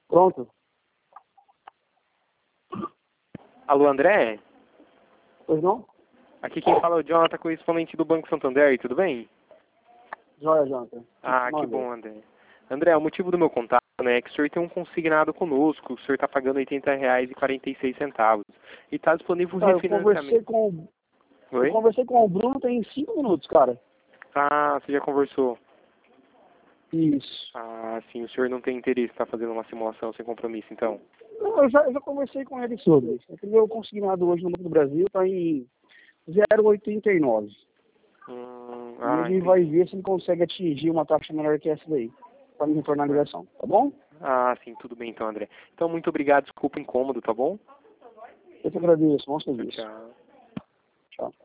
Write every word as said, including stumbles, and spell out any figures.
Pronto. Alô, André? Pois não? Aqui quem fala é o Jonathan, correspondente do Banco Santander, tudo bem? Joia, Jonathan. Ah, Manda. que bom, André. André, o motivo do meu contato, né, é que o senhor tem um consignado conosco, o senhor está pagando oitenta reais e quarenta e seis centavos. E está disponível um Tá, eu conversei refinanciamento. com, eu Oi? conversei com o Bruno tem cinco minutos, cara. Ah, você já conversou. Isso. Ah, sim, o senhor não tem interesse em estar fazendo uma simulação sem compromisso, então. Não, eu, já, eu já conversei com ele sobre. O meu consignado hoje no Banco do Brasil está em zero vírgula oitenta e nove. Hum, E ah, ele entendi. vai ver se ele consegue atingir uma taxa menor que essa daí, para me retornar a ligação, tá bom? Ah, sim, tudo bem então, André. Então, muito obrigado, desculpa o incômodo, tá bom? Eu que agradeço, bom Tchau, serviço. tchau. Tchau.